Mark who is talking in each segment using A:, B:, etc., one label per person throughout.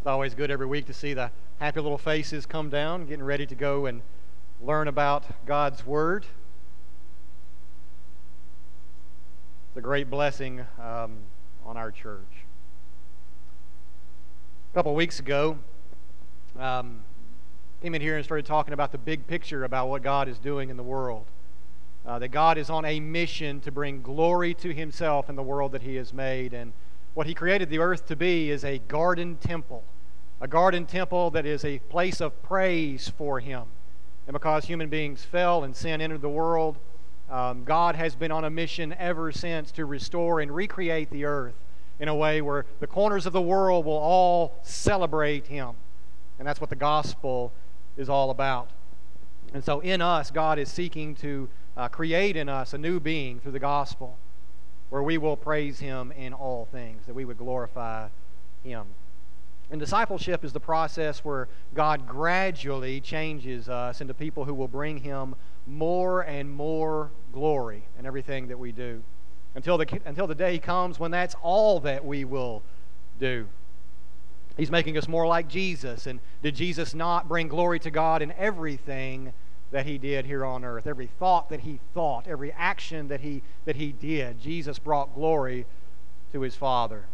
A: It's always good every week to see the happy little faces come down, getting ready to go and learn about God's Word. It's a great blessing on our church. A couple of weeks ago, came in here and started talking about the big picture about what God is doing in the world. That God is on a mission to bring glory to Himself in the world that He has made. And what He created the earth to be is a garden temple. A garden temple that is a place of praise for Him. And because human beings fell and sin entered the world, God has been on a mission ever since to restore and recreate the earth in a way where the corners of the world will all celebrate Him. And that's what the gospel is all about. And so in us, God is seeking to create in us a new being through the gospel where we will praise Him in all things, that we would glorify Him. And discipleship is the process where God gradually changes us into people who will bring Him more and more glory in everything that we do until the day comes when that's all that we will do. He's making us more like Jesus. And did Jesus not bring glory to God in everything that He did here on earth? Every thought that He thought, every action that He did, Jesus brought glory to His Father.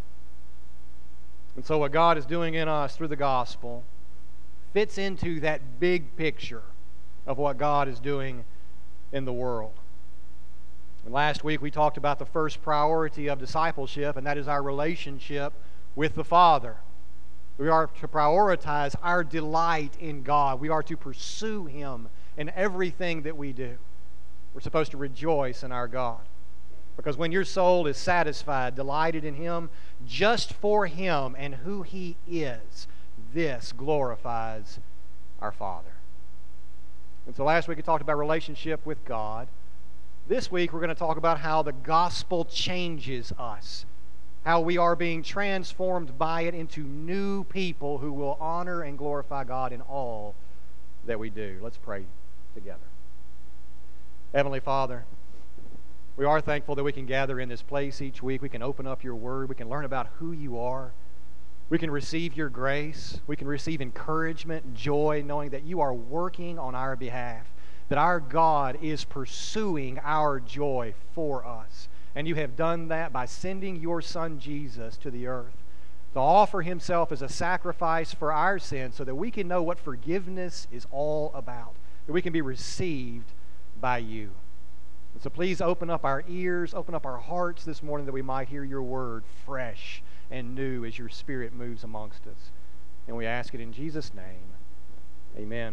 A: And so what God is doing in us through the gospel fits into that big picture of what God is doing in the world. And last week we talked about the first priority of discipleship, and that is our relationship with the Father. We are to prioritize our delight in God. We are to pursue Him in everything that we do. We're supposed to rejoice in our God. Because when your soul is satisfied, delighted in Him, just for Him and who He is, this glorifies our Father. And so last week we talked about relationship with God. This week we're going to talk about how the gospel changes us. How we are being transformed by it into new people who will honor and glorify God in all that we do. Let's pray together. Heavenly Father, we are thankful that we can gather in this place each week. We can open up Your Word. We can learn about who You are. We can receive Your grace. We can receive encouragement, joy, knowing that You are working on our behalf, that our God is pursuing our joy for us. And You have done that by sending Your Son Jesus to the earth to offer Himself as a sacrifice for our sins so that we can know what forgiveness is all about, that we can be received by You. And so please open up our ears, open up our hearts this morning that we might hear Your Word fresh and new as Your Spirit moves amongst us. And we ask it in Jesus' name. Amen.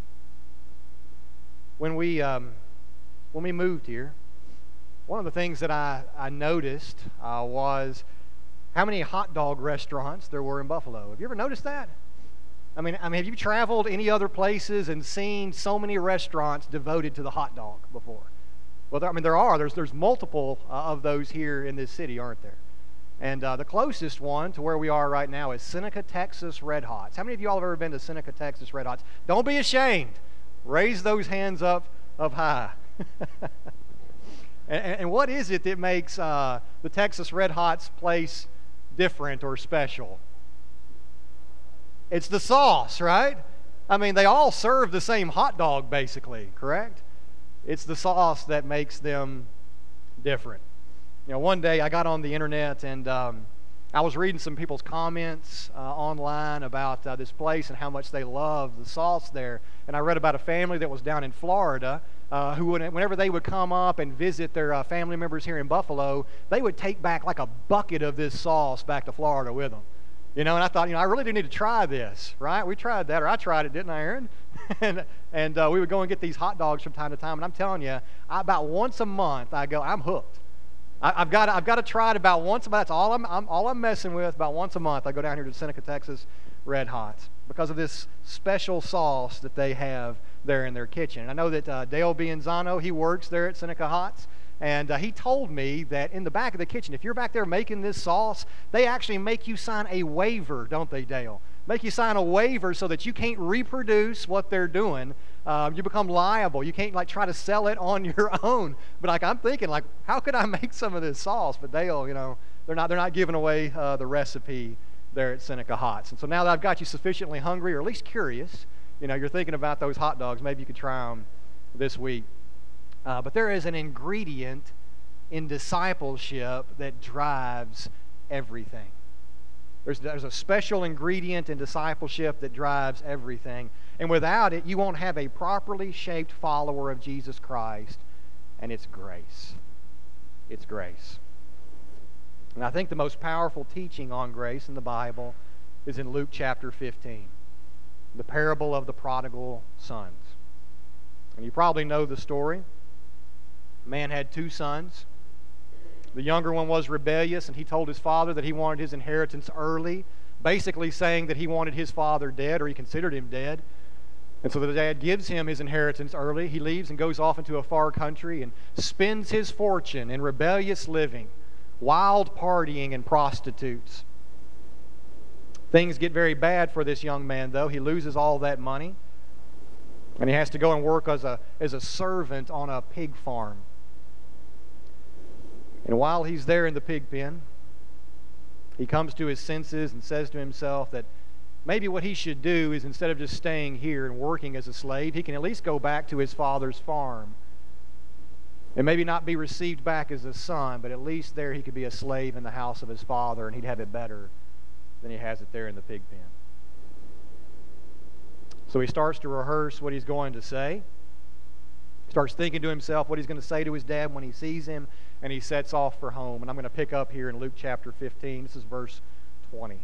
A: When we moved here, one of the things that I noticed was how many hot dog restaurants there were in Buffalo. Have you ever noticed that? I mean, have you traveled any other places and seen so many restaurants devoted to the hot dog before? Well, there are. There's multiple of those here in this city, aren't there? And the closest one to where we are right now is Seneca, Texas Red Hots. How many of you all have ever been to Seneca, Texas Red Hots? Don't be ashamed. Raise those hands up high. And what is it that makes the Texas Red Hots place different or special? It's the sauce, right? I mean, they all serve the same hot dog, basically, correct? It's the sauce that makes them different. You know, one day I got on the internet and I was reading some people's comments online about this place and how much they love the sauce there. And I read about a family that was down in Florida who, whenever they would come up and visit their family members here in Buffalo, they would take back like a bucket of this sauce back to Florida with them. You know, and I thought, I really do need to try this, right? We tried that, or I tried it, didn't I, Aaron? and we would go and get these hot dogs from time to time. And I'm telling you, about once a month, I'm hooked. I've got to try it about once a month. That's all I'm messing with. About once a month, I go down here to Seneca, Texas Red Hots because of this special sauce that they have there in their kitchen. And I know that Dale Bianzano, he works there at Seneca Hots. And he told me that in the back of the kitchen, if you're back there making this sauce, they actually make you sign a waiver, don't they, Dale? Make you sign a waiver so that you can't reproduce what they're doing. You become liable. You can't try to sell it on your own. But I'm thinking how could I make some of this sauce? But Dale, they're not giving away the recipe there at Seneca Hots. And so now that I've got you sufficiently hungry, or at least curious, you're thinking about those hot dogs, maybe you could try them this week. But there is an ingredient in discipleship that drives everything. There's a special ingredient in discipleship that drives everything. And without it, you won't have a properly shaped follower of Jesus Christ. And it's grace. It's grace. And I think the most powerful teaching on grace in the Bible is in Luke chapter 15, the parable of the prodigal sons. And you probably know the story. A man had 2 sons. The younger one was rebellious, and he told his father that he wanted his inheritance early, basically saying that he wanted his father dead, or he considered him dead. And so the dad gives him his inheritance early. He leaves and goes off into a far country and spends his fortune in rebellious living, wild partying, and prostitutes. Things get very bad for this young man, though. He loses all that money, and he has to go and work as a servant on a pig farm. And while he's there in the pig pen, he comes to his senses and says to himself that maybe what he should do is, instead of just staying here and working as a slave, he can at least go back to his father's farm. And maybe not be received back as a son, but at least there he could be a slave in the house of his father, and he'd have it better than he has it there in the pig pen. So he starts to rehearse what he's going to say. Starts thinking to himself what he's going to say to his dad when he sees him, and he sets off for home. And I'm going to pick up here in Luke chapter 15. This is verse 20.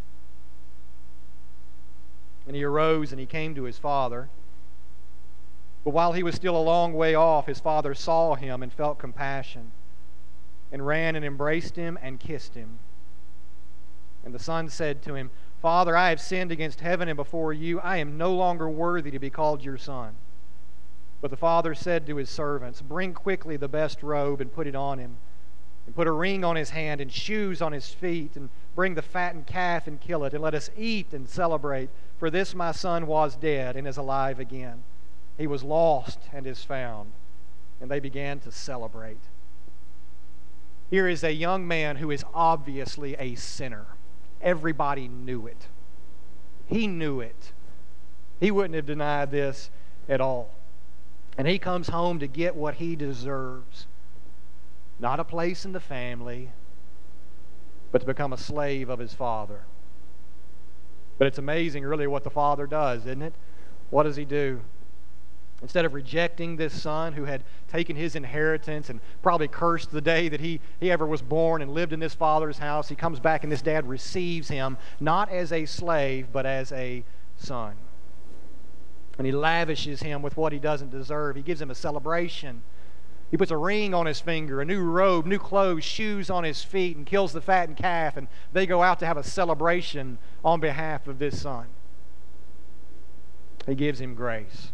A: And he arose and he came to his father. But while he was still a long way off, his father saw him and felt compassion, and ran and embraced him and kissed him. And the son said to him, Father, I have sinned against heaven and before you. I am no longer worthy to be called your son. But the father said to his servants, Bring quickly the best robe and put it on him, and put a ring on his hand and shoes on his feet, and bring the fattened calf and kill it, and let us eat and celebrate. For this my son was dead and is alive again. He was lost and is found. And they began to celebrate. Here is a young man who is obviously a sinner. Everybody knew it. He knew it. He wouldn't have denied this at all. And he comes home to get what he deserves. Not a place in the family, but to become a slave of his father. But it's amazing, really, what the father does, isn't it? What does he do? Instead of rejecting this son who had taken his inheritance and probably cursed the day that he ever was born and lived in this father's house, he comes back and this dad receives him not as a slave, but as a son. And he lavishes him with what he doesn't deserve. He gives him a celebration. He puts a ring on his finger, a new robe, new clothes, shoes on his feet, and kills the fattened calf, and they go out to have a celebration on behalf of this son. He gives him grace.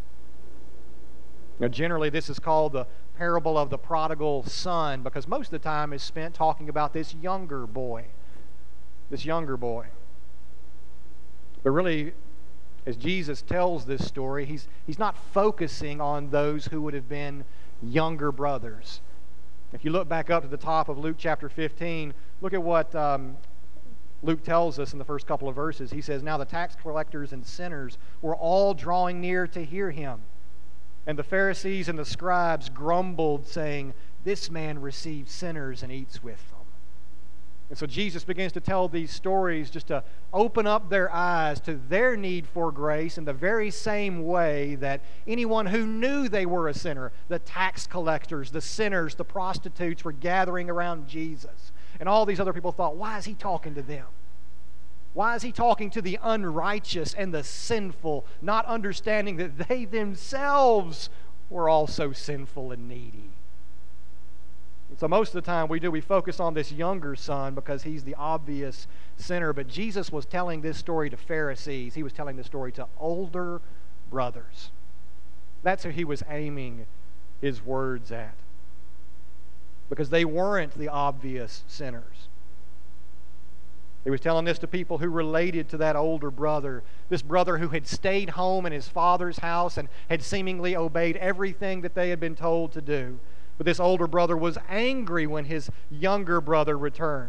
A: Now, generally, this is called the parable of the prodigal son, because most of the time is spent talking about this younger boy. This younger boy. But really, as Jesus tells this story, he's not focusing on those who would have been younger brothers. If you look back up to the top of Luke chapter 15, look at what Luke tells us in the first couple of verses. He says, Now the tax collectors and sinners were all drawing near to hear him. And the Pharisees and the scribes grumbled, saying, This man receives sinners and eats with them. And so Jesus begins to tell these stories just to open up their eyes to their need for grace in the very same way that anyone who knew they were a sinner, the tax collectors, the sinners, the prostitutes, were gathering around Jesus. And all these other people thought, why is he talking to them? Why is he talking to the unrighteous and the sinful, not understanding that they themselves were also sinful and needy? And so most of the time we focus on this younger son because he's the obvious sinner. But Jesus was telling this story to Pharisees. He was telling this story to older brothers. That's who he was aiming his words at. Because they weren't the obvious sinners. He was telling this to people who related to that older brother, this brother who had stayed home in his father's house and had seemingly obeyed everything that they had been told to do. But this older brother was angry when his younger brother returned.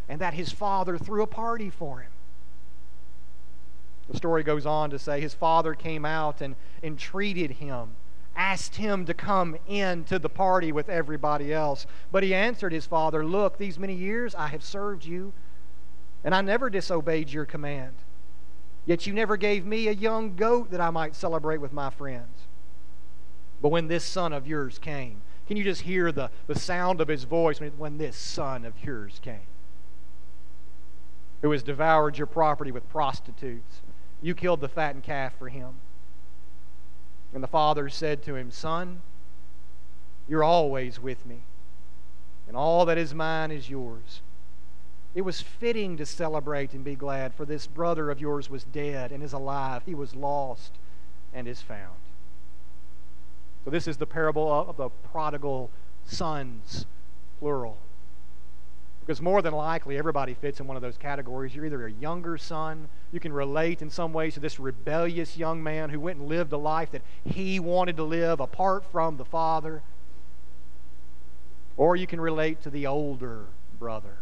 A: and that his father threw a party for him. The story goes on to say his father came out and entreated him, asked him to come in to the party with everybody else. But he answered his father, "Look, these many years I have served you, and I never disobeyed your command. Yet you never gave me a young goat that I might celebrate with my friends. But when this son of yours came," can you just hear the sound of his voice when this son of yours came, "who has devoured your property with prostitutes, you killed the fattened calf for him." And the father said to him, "Son, you're always with me, and all that is mine is yours. It was fitting to celebrate and be glad, for this brother of yours was dead and is alive. He was lost and is found." So this is the parable of the prodigal sons, plural. Because more than likely, everybody fits in one of those categories. You're either a younger son, you can relate in some ways to this rebellious young man who went and lived a life that he wanted to live apart from the father, or you can relate to the older brother.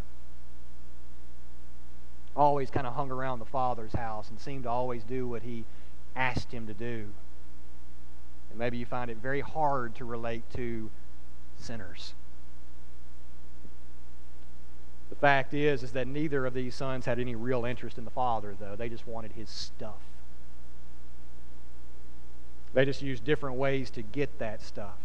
A: Always kind of hung around the father's house and seemed to always do what he asked him to do. And maybe you find it very hard to relate to sinners. The fact is that neither of these sons had any real interest in the father, though. They just wanted his stuff. They just used different ways to get that stuff.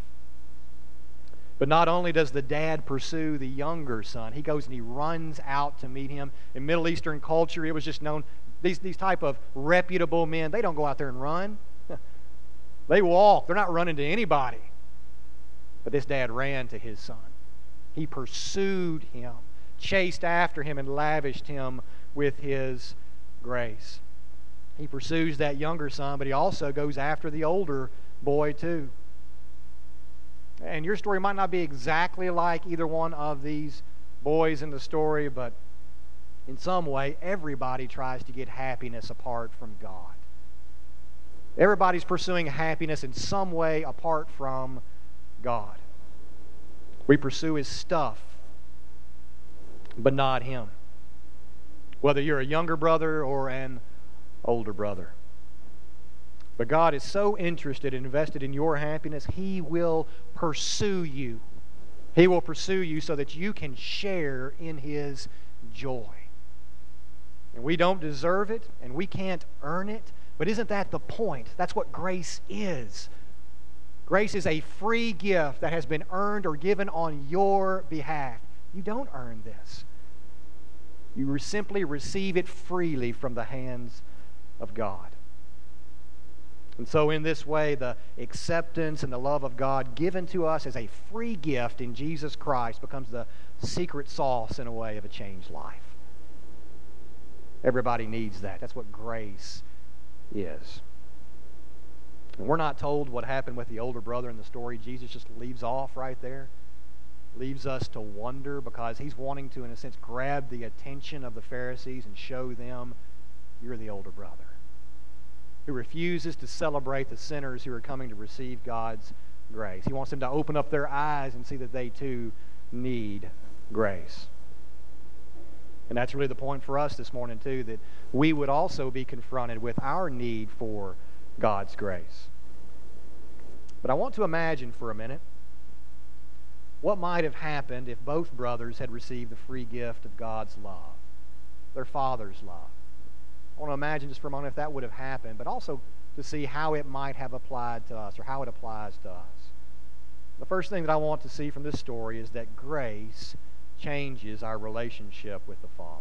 A: But not only does the dad pursue the younger son, he goes and he runs out to meet him. In Middle Eastern culture, it was just known, these type of reputable men, they don't go out there and run. They walk. They're not running to anybody. But this dad ran to his son. He pursued him, chased after him, and lavished him with his grace. He pursues that younger son, but he also goes after the older boy too. And your story might not be exactly like either one of these boys in the story, but in some way, everybody tries to get happiness apart from God. Everybody's pursuing happiness in some way apart from God. We pursue his stuff, but not him. Whether you're a younger brother or an older brother. But God is so interested and invested in your happiness, he will pursue you. He will pursue you so that you can share in his joy. And we don't deserve it, and we can't earn it, but isn't that the point? That's what grace is. Grace is a free gift that has been earned or given on your behalf. You don't earn this. You simply receive it freely from the hands of God. And so in this way, the acceptance and the love of God given to us as a free gift in Jesus Christ becomes the secret sauce, in a way, of a changed life. Everybody needs that. That's what grace is. And we're not told what happened with the older brother in the story. Jesus just leaves off right there. Leaves us to wonder, because he's wanting to, in a sense, grab the attention of the Pharisees and show them, you're the older brother who refuses to celebrate the sinners who are coming to receive God's grace. He wants them to open up their eyes and see that they too need grace. And that's really the point for us this morning too, that we would also be confronted with our need for God's grace. But I want to imagine for a minute what might have happened if both brothers had received the free gift of God's love, their Father's love. I want to imagine just for a moment if that would have happened, but also to see how it might have applied to us, or how it applies to us. The first thing that I want to see from this story is that grace changes our relationship with the Father.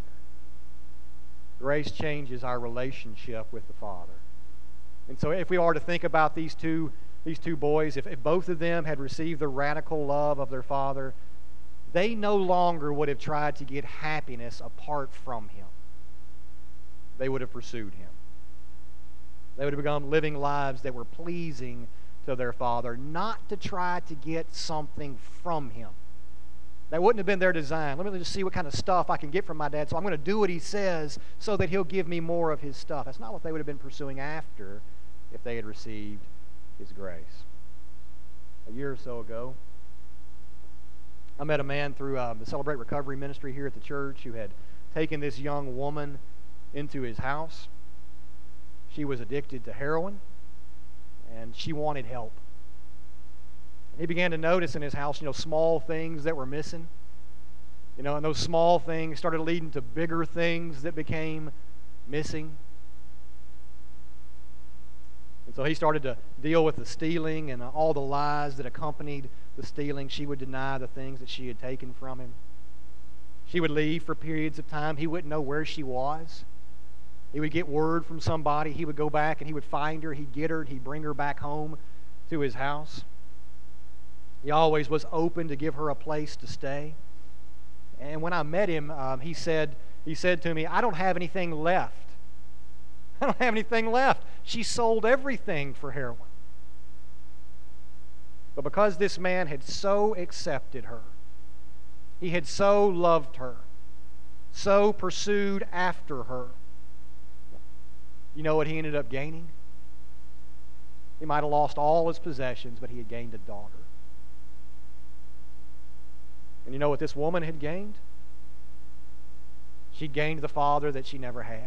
A: Grace changes our relationship with the Father. And so if we are to think about these two boys, if both of them had received the radical love of their father, they no longer would have tried to get happiness apart from him. They would have pursued him. They would have begun living lives that were pleasing to their father, not to try to get something from him. That wouldn't have been their design. Let me just see what kind of stuff I can get from my dad, so I'm going to do what he says so that he'll give me more of his stuff. That's not what they would have been pursuing after if they had received his grace. A year or so ago, I met a man through the Celebrate Recovery ministry here at the church who had taken this young woman into his house. She was addicted to heroin, and she wanted help. He began to notice in his house, small things that were missing. And those small things started leading to bigger things that became missing. And so he started to deal with the stealing and all the lies that accompanied the stealing. She would deny the things that she had taken from him. She would leave for periods of time. He wouldn't know where she was. He would get word from somebody. He would go back and he would find her. He'd get her and he'd bring her back home to his house. He always was open to give her a place to stay. And when I met him, he said to me, "I don't have anything left. I don't have anything left." She sold everything for heroin. But because this man had so accepted her, he had so loved her, so pursued after her, you know what he ended up gaining? He might have lost all his possessions, but he had gained a daughter. And you know what this woman had gained? She gained the father that she never had.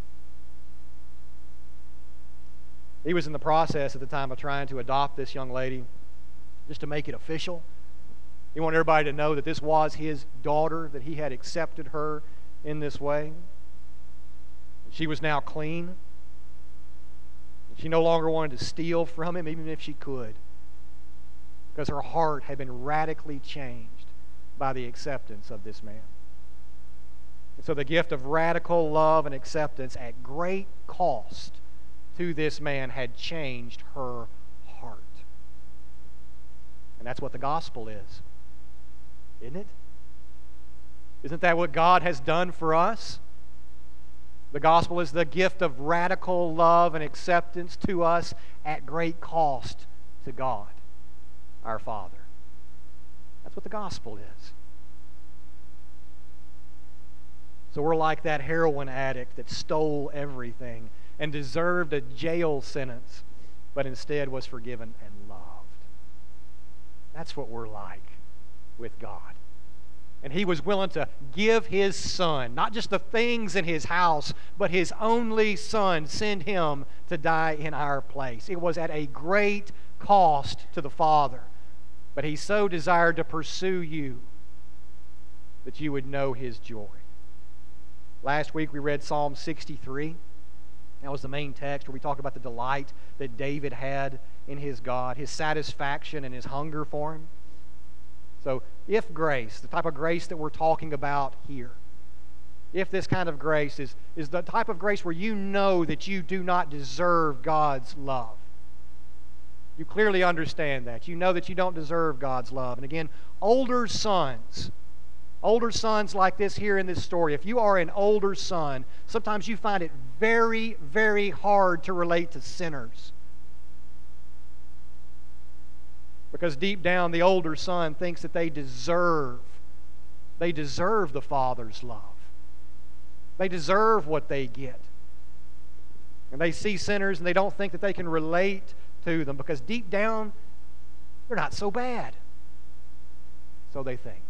A: He was in the process at the time of trying to adopt this young lady, just to make it official. He wanted everybody to know that this was his daughter, that he had accepted her in this way. She was now clean. She no longer wanted to steal from him, even if she could, because her heart had been radically changed by the acceptance of this man. And so the gift of radical love and acceptance at great cost to this man had changed her heart. And that's what the gospel is, isn't it? Isn't that what God has done for us? The gospel is the gift of radical love and acceptance to us at great cost to God, our Father. That's what the gospel is. So we're like that heroin addict that stole everything and deserved a jail sentence, but instead was forgiven and loved. That's what we're like with God. And He was willing to give His Son, not just the things in His house, but His only Son, send Him to die in our place. It was at a great cost to the Father, but He so desired to pursue you that you would know His joy. Last week we read Psalm 63. That was the main text where we talked about the delight that David had in his God, his satisfaction and his hunger for Him. So if grace, the type of grace that we're talking about here, if this kind of grace is the type of grace where you know that you do not deserve God's love, you clearly understand that. You know that you don't deserve God's love. And again, older sons like this here in this story, if you are an older son, sometimes you find it very, very hard to relate to sinners. Because deep down, the older son thinks that they deserve the Father's love. They deserve what they get. And they see sinners and they don't think that they can relate to them because deep down, they're not so bad. So they think.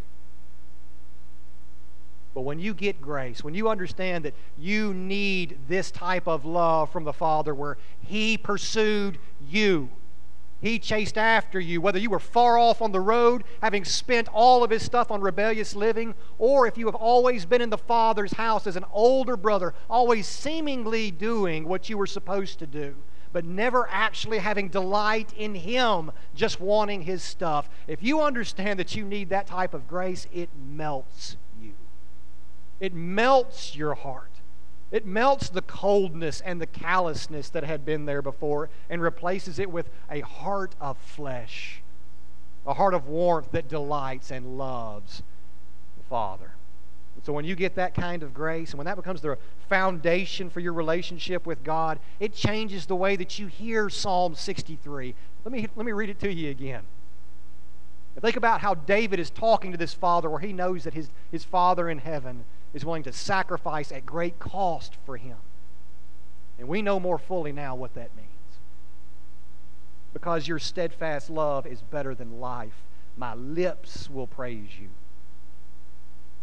A: But when you get grace, when you understand that you need this type of love from the Father where He pursued you, He chased after you, whether you were far off on the road, having spent all of His stuff on rebellious living, or if you have always been in the Father's house as an older brother, always seemingly doing what you were supposed to do, but never actually having delight in Him, just wanting His stuff. If you understand that you need that type of grace, it melts you. It melts your heart. It melts the coldness and the callousness that had been there before and replaces it with a heart of flesh, a heart of warmth that delights and loves the Father. And so when you get that kind of grace, and when that becomes the foundation for your relationship with God, it changes the way that you hear Psalm 63. Let me read it to you again. And think about how David is talking to this Father where he knows that his Father in heaven is willing to sacrifice at great cost for him. And we know more fully now what that means. Because your steadfast love is better than life, my lips will praise you.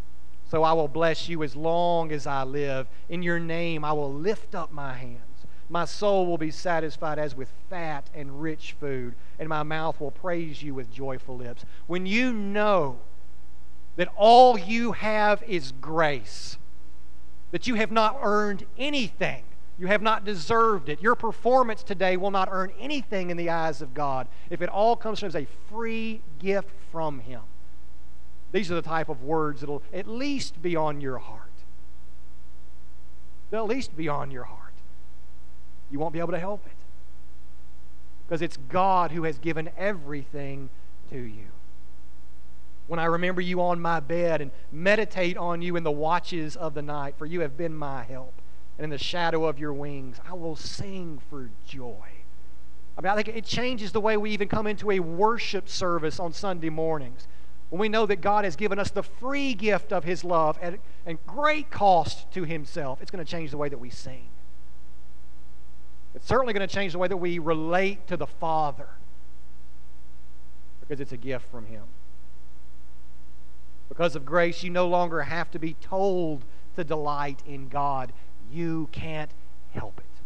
A: So I will bless you as long as I live. In your name I will lift up my hands. My soul will be satisfied as with fat and rich food, and my mouth will praise you with joyful lips. When you know that all you have is grace, that you have not earned anything, you have not deserved it, your performance today will not earn anything in the eyes of God if it all comes from as a free gift from Him. These are the type of words that will at least be on your heart. They'll at least be on your heart. You won't be able to help it, because it's God who has given everything to you. When I remember you on my bed and meditate on you in the watches of the night, for you have been my help, and in the shadow of your wings I will sing for joy. I think it changes the way we even come into a worship service on Sunday mornings. When we know that God has given us the free gift of His love at great cost to Himself, it's going to change the way that we sing. It's certainly going to change the way that we relate to the Father, because it's a gift from Him. Because of grace, you no longer have to be told to delight in God. You can't help it.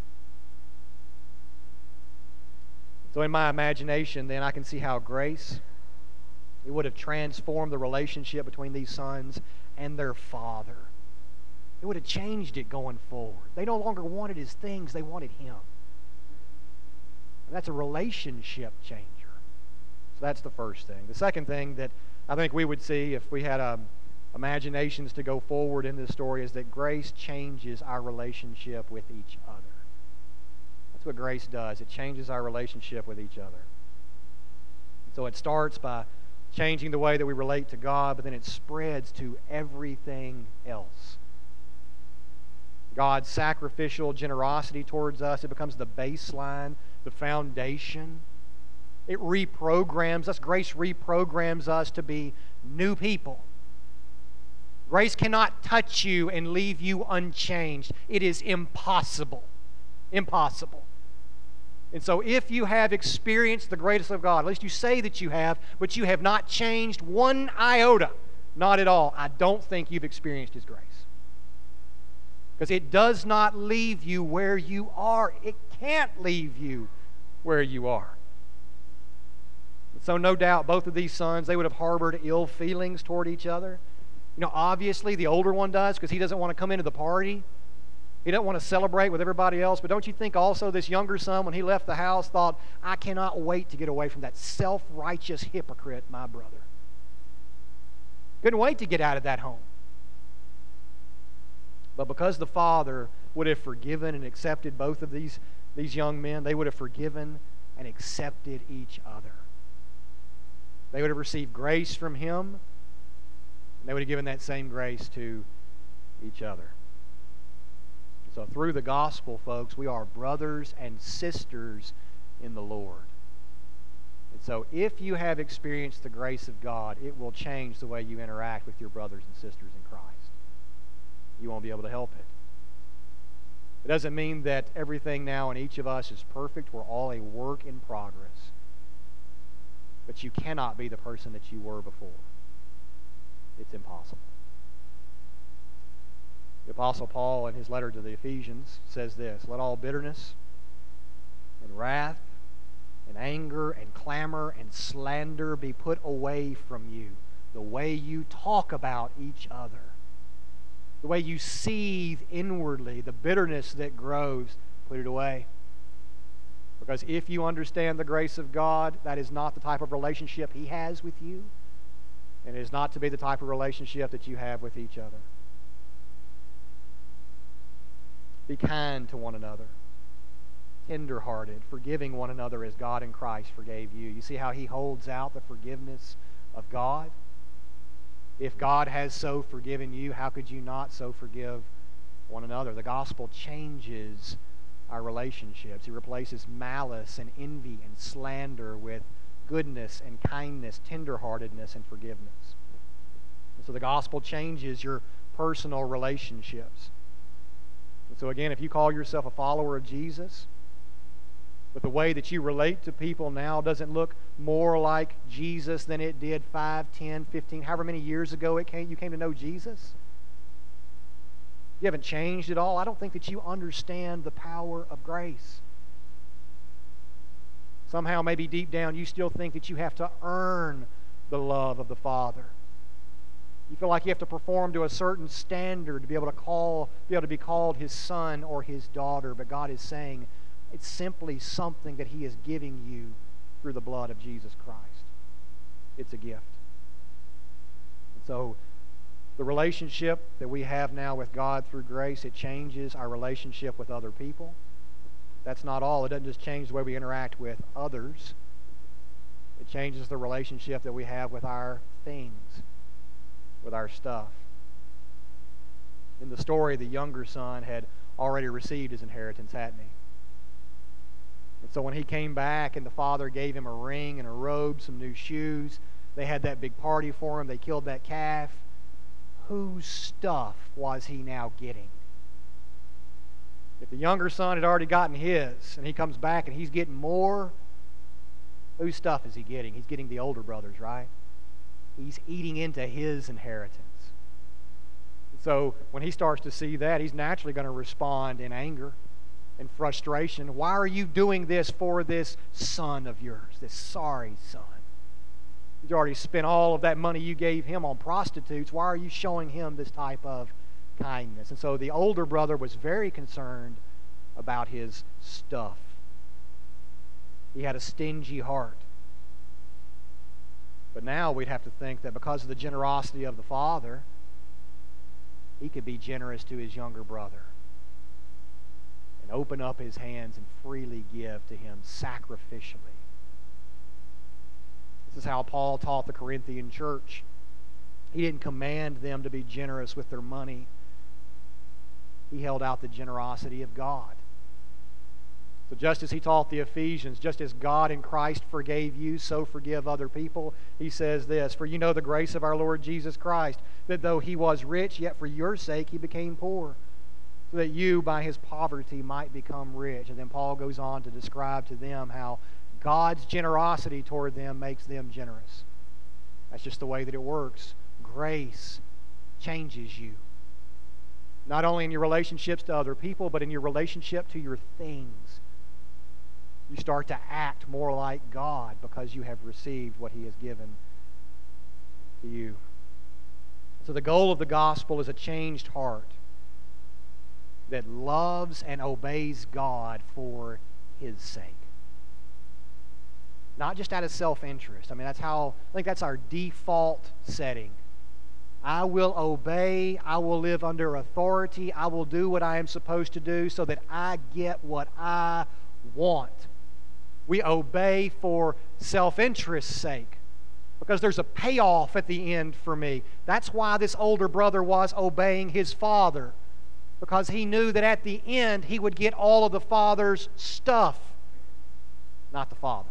A: So in my imagination, then, I can see how grace, it would have transformed the relationship between these sons and their father. It would have changed it going forward. They no longer wanted his things, they wanted him. And that's a relationship changer. So that's the first thing. The second thing that I think we would see if we had imaginations to go forward in this story is that grace changes our relationship with each other. That's what grace does. It changes our relationship with each other. So it starts by changing the way that we relate to God, but then it spreads to everything else. God's sacrificial generosity towards us, it becomes the baseline, the foundation. It reprograms us. Grace reprograms us to be new people. Grace cannot touch you and leave you unchanged. It is impossible. Impossible. And so if you have experienced the grace of God, at least you say that you have, but you have not changed one iota, not at all, I don't think you've experienced His grace. Because it does not leave you where you are. It can't leave you where you are. So no doubt both of these sons, they would have harbored ill feelings toward each other. You know, obviously the older one does, because he doesn't want to come into the party. He doesn't want to celebrate with everybody else. But don't you think also this younger son, when he left the house, thought, I cannot wait to get away from that self-righteous hypocrite, my brother. Couldn't wait to get out of that home. But because the father would have forgiven and accepted both of these young men, they would have forgiven and accepted each other. They would have received grace from him, and they would have given that same grace to each other. So through the gospel, folks, we are brothers and sisters in the Lord. And so if you have experienced the grace of God, it will change the way you interact with your brothers and sisters in Christ. You won't be able to help it. It doesn't mean that everything now in each of us is perfect. We're all a work in progress. But you cannot be the person that you were before. It's impossible. The Apostle Paul, in his letter to the Ephesians, says this: let all bitterness and wrath and anger and clamor and slander be put away from you. The way you talk about each other, the way you seethe inwardly, the bitterness that grows, put it away. Because if you understand the grace of God, that is not the type of relationship He has with you, and it is not to be the type of relationship that you have with each other. Be kind to one another, tender-hearted, forgiving one another as God in Christ forgave you. You see how He holds out the forgiveness of God? If God has so forgiven you, how could you not so forgive one another? The gospel changes our relationships. He replaces malice and envy and slander with goodness and kindness, tenderheartedness and forgiveness. And so the gospel changes your personal relationships. And so again, if you call yourself a follower of Jesus, But the way that you relate to people now doesn't look more like Jesus than it did 5, 10, 15, however many years ago you came to know Jesus. You haven't changed at all. I don't think that you understand the power of grace. Somehow, maybe deep down, you still think that you have to earn the love of the Father. You feel like you have to perform to a certain standard to be able to be called His son or His daughter. But God is saying it's simply something that He is giving you through the blood of Jesus Christ. It's a gift. And so, the relationship that we have now with God through grace, it changes our relationship with other people. That's not all. It doesn't just change the way we interact with others. It changes the relationship that we have with our things, with our stuff. In the story, the younger son had already received his inheritance, hadn't he? And so when he came back and the father gave him a ring and a robe, some new shoes, they had that big party for him, they killed that calf. Whose stuff was he now getting? If the younger son had already gotten his, and he comes back and he's getting more, whose stuff is he getting? He's getting the older brother's, right? He's eating into his inheritance. So when he starts to see that, he's naturally going to respond in anger and frustration. Why are you doing this for this son of yours, this sorry son? He's already spent all of that money you gave him on prostitutes. Why are you showing him this type of kindness? And so the older brother was very concerned about his stuff. He had a stingy heart. But now we'd have to think that because of the generosity of the father, he could be generous to his younger brother and open up his hands and freely give to him sacrificially. This is how Paul taught the Corinthian church. He didn't command them to be generous with their money. He held out the generosity of God. So just as he taught the Ephesians, just as God in Christ forgave you, so forgive other people. He says this, "For you know the grace of our Lord Jesus Christ, that though He was rich, yet for your sake He became poor, so that you by His poverty might become rich." And then Paul goes on to describe to them how God's generosity toward them makes them generous. That's just the way that it works. Grace changes you. Not only in your relationships to other people, but in your relationship to your things. You start to act more like God because you have received what He has given to you. So the goal of the gospel is a changed heart that loves and obeys God for His sake. Not just out of self-interest. I think that's our default setting. I will obey, I will live under authority, I will do what I am supposed to do so that I get what I want. We obey for self-interest's sake because there's a payoff at the end for me. That's why this older brother was obeying his father, because he knew that at the end he would get all of the father's stuff, not the father.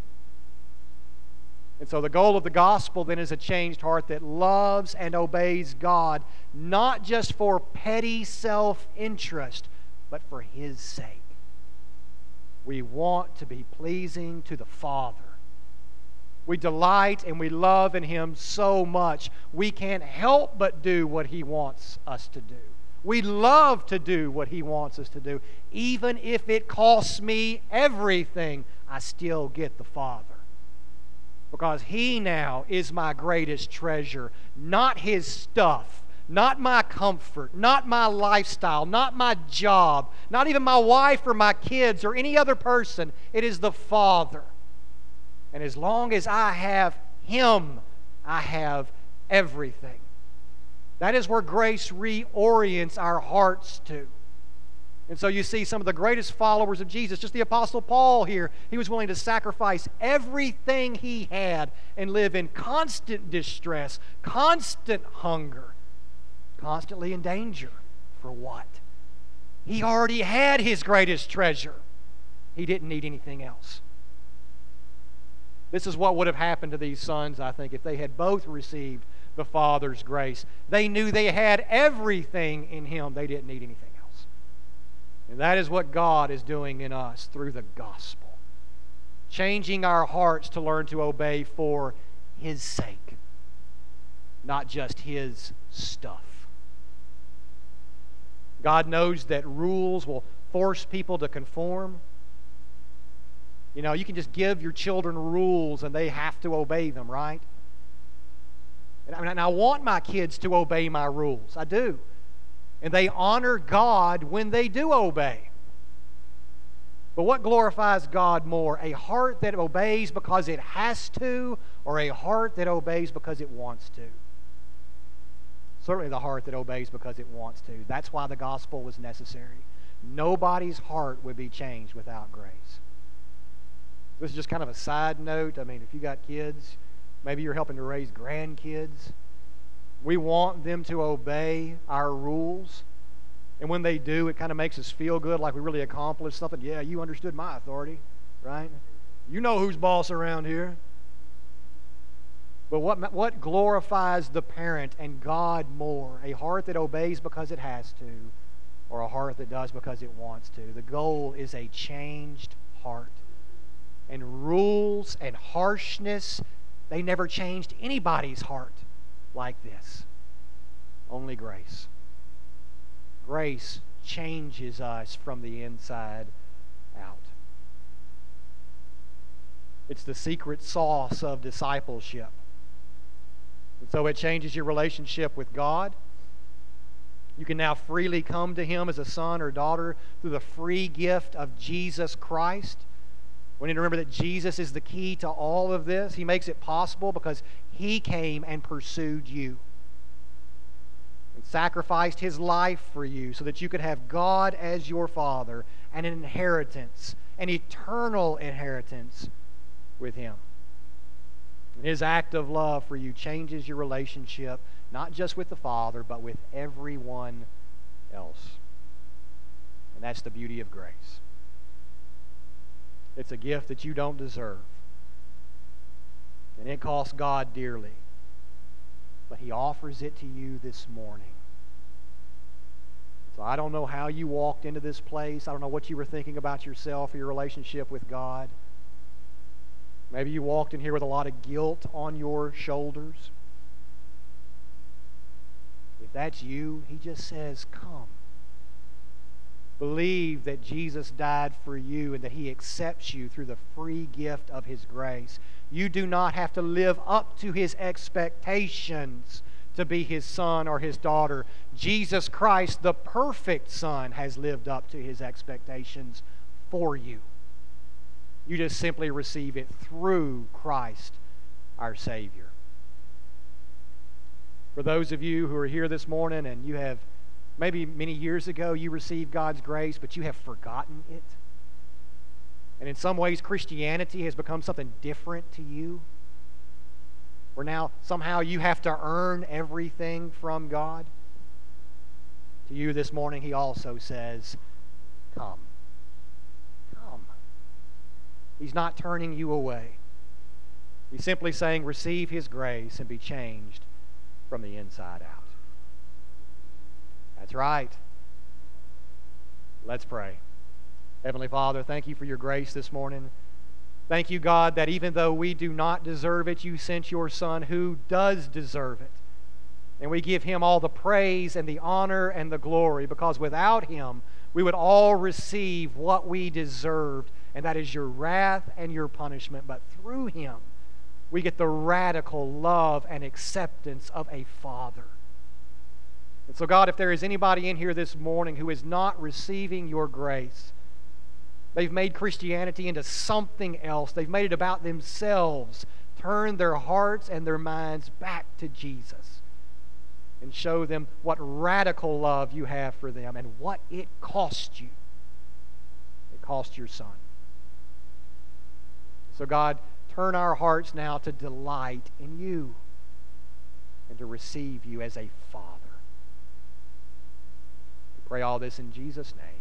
A: And so the goal of the gospel then is a changed heart that loves and obeys God, not just for petty self-interest, but for His sake. We want to be pleasing to the Father. We delight and we love in Him so much, we can't help but do what He wants us to do. We love to do what He wants us to do. Even if it costs me everything, I still get the Father. Because He now is my greatest treasure, not His stuff, not my comfort, not my lifestyle, not my job, not even my wife or my kids or any other person. It is the Father. And as long as I have Him, I have everything. That is where grace reorients our hearts to. And so you see some of the greatest followers of Jesus, just the Apostle Paul here, he was willing to sacrifice everything he had and live in constant distress, constant hunger, constantly in danger. For what? He already had his greatest treasure. He didn't need anything else. This is what would have happened to these sons, I think, if they had both received the Father's grace. They knew they had everything in Him. They didn't need anything else. And that is what God is doing in us through the gospel. changing our hearts to learn to obey for His sake, not just His stuff. God knows that rules will force people to conform. You know, you can just give your children rules and they have to obey them, right? And I want my kids to obey my rules. I do. And they honor God when they do obey. But what glorifies God more? A heart that obeys because it has to, or a heart that obeys because it wants to? Certainly the heart that obeys because it wants to. That's why the gospel was necessary. Nobody's heart would be changed without grace. This is just kind of a side note. I mean, if you got kids, maybe you're helping to raise grandkids. We want them to obey our rules. And when they do, it kind of makes us feel good, like we really accomplished something. Yeah, you understood my authority, right? You know who's boss around here. But what glorifies the parent and God more? A heart that obeys because it has to, or a heart that does because it wants to? The goal is a changed heart. And rules and harshness, they never changed anybody's heart like this. Only grace. Grace changes us from the inside out. It's the secret sauce of discipleship. And so it changes your relationship with God. You can now freely come to Him as a son or daughter through the free gift of Jesus Christ. We need to remember that Jesus is the key to all of this. He makes it possible because He came and pursued you and sacrificed His life for you so that you could have God as your Father and an inheritance, an eternal inheritance with Him. And His act of love for you changes your relationship, not just with the Father, but with everyone else. And that's the beauty of grace. It's a gift that you don't deserve. And it costs God dearly. But He offers it to you this morning. So I don't know how you walked into this place. I don't know what you were thinking about yourself or your relationship with God. Maybe you walked in here with a lot of guilt on your shoulders. If that's you, He just says, come. Believe that Jesus died for you and that He accepts you through the free gift of His grace. You do not have to live up to His expectations to be His son or His daughter. Jesus Christ, the perfect Son, has lived up to His expectations for you. You just simply receive it through Christ, our Savior. For those of you who are here this morning and you have, maybe many years ago you received God's grace, but you have forgotten it, and in some ways Christianity has become something different to you, where now somehow you have to earn everything from God, to you this morning He also says, come. Come. He's not turning you away. He's simply saying, receive His grace and be changed from the inside out. That's right. Let's pray. Heavenly Father, thank You for Your grace this morning. Thank You, God, that even though we do not deserve it, You sent Your Son who does deserve it. And we give Him all the praise and the honor and the glory, because without Him, we would all receive what we deserved, and that is Your wrath and Your punishment. But through Him, we get the radical love and acceptance of a Father. And so, God, if there is anybody in here this morning who is not receiving Your grace, they've made Christianity into something else. They've made it about themselves. Turn their hearts and their minds back to Jesus and show them what radical love You have for them and what it cost You. It cost Your Son. So, God, turn our hearts now to delight in You and to receive You as a Father. We pray all this in Jesus' name.